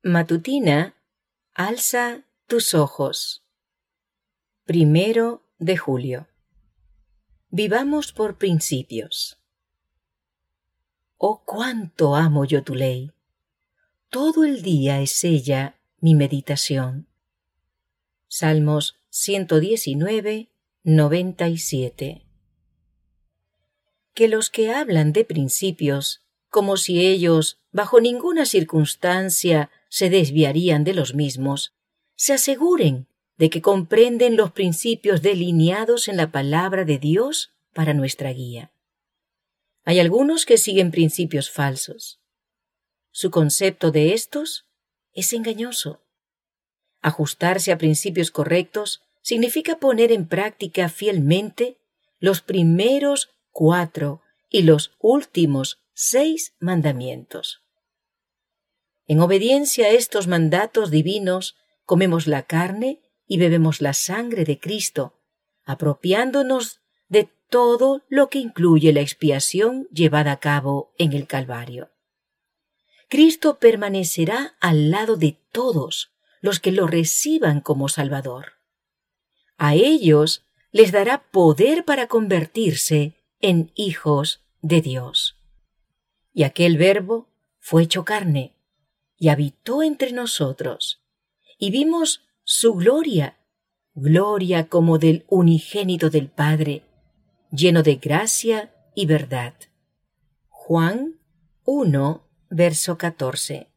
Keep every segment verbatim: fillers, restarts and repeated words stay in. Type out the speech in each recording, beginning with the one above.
Matutina, alza tus ojos. Primero de julio. Vivamos por principios. Oh, cuánto amo yo tu ley. Todo el día es ella mi meditación. Salmos ciento diecinueve, noventa y siete. Que los que hablan de principios, como si ellos, bajo ninguna circunstancia, se desviarían de los mismos, se aseguren de que comprenden los principios delineados en la palabra de Dios para nuestra guía. Hay algunos que siguen principios falsos. Su concepto de estos es engañoso. Ajustarse a principios correctos significa poner en práctica fielmente los primeros cuatro y los últimos seis mandamientos. En obediencia a estos mandatos divinos, comemos la carne y bebemos la sangre de Cristo, apropiándonos de todo lo que incluye la expiación llevada a cabo en el Calvario. Cristo permanecerá al lado de todos los que lo reciban como Salvador. A ellos les dará poder para convertirse en hijos de Dios. Y aquel Verbo fue hecho carne y habitó entre nosotros, y vimos su gloria, gloria como del unigénito del Padre, lleno de gracia y verdad. Juan uno, verso catorce.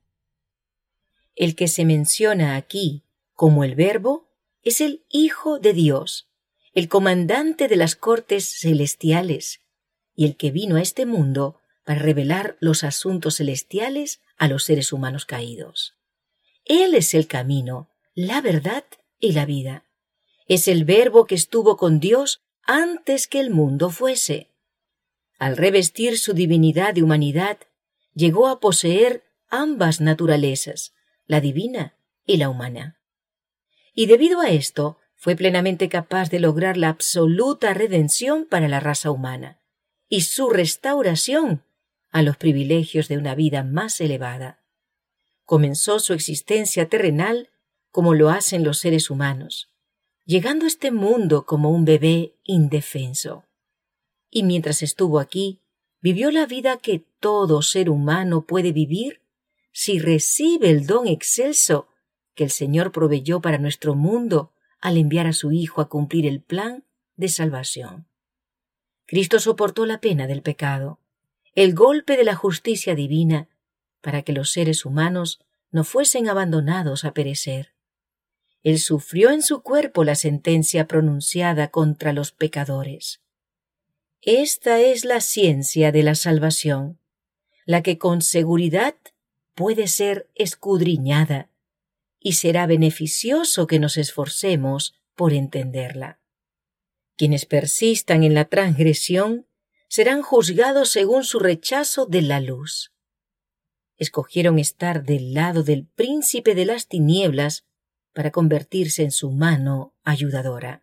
El que se menciona aquí como el Verbo es el Hijo de Dios, el comandante de las cortes celestiales, y el que vino a este mundo para revelar los asuntos celestiales a los seres humanos caídos. Él es el camino, la verdad y la vida. Es el Verbo que estuvo con Dios antes que el mundo fuese. Al revestir su divinidad de humanidad, llegó a poseer ambas naturalezas, la divina y la humana. Y debido a esto, fue plenamente capaz de lograr la absoluta redención para la raza humana y su restauración a los privilegios de una vida más elevada. Comenzó su existencia terrenal como lo hacen los seres humanos, llegando a este mundo como un bebé indefenso. Y mientras estuvo aquí, vivió la vida que todo ser humano puede vivir si recibe el don excelso que el Señor proveyó para nuestro mundo al enviar a su Hijo a cumplir el plan de salvación. Cristo soportó la pena del pecado, el golpe de la justicia divina, para que los seres humanos no fuesen abandonados a perecer. Él sufrió en su cuerpo la sentencia pronunciada contra los pecadores. Esta es la ciencia de la salvación, la que con seguridad puede ser escudriñada, y será beneficioso que nos esforcemos por entenderla. Quienes persistan en la transgresión serán juzgados según su rechazo de la luz. Escogieron estar del lado del príncipe de las tinieblas para convertirse en su mano ayudadora.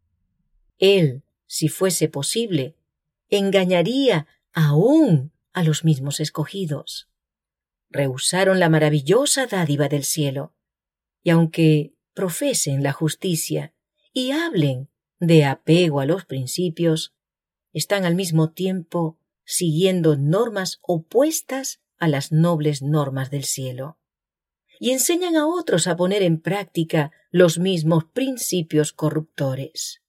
Él, si fuese posible, engañaría aún a los mismos escogidos. Rehusaron la maravillosa dádiva del cielo, y aunque profesen la justicia y hablen de apego a los principios, están al mismo tiempo siguiendo normas opuestas a las nobles normas del cielo, y enseñan a otros a poner en práctica los mismos principios corruptores.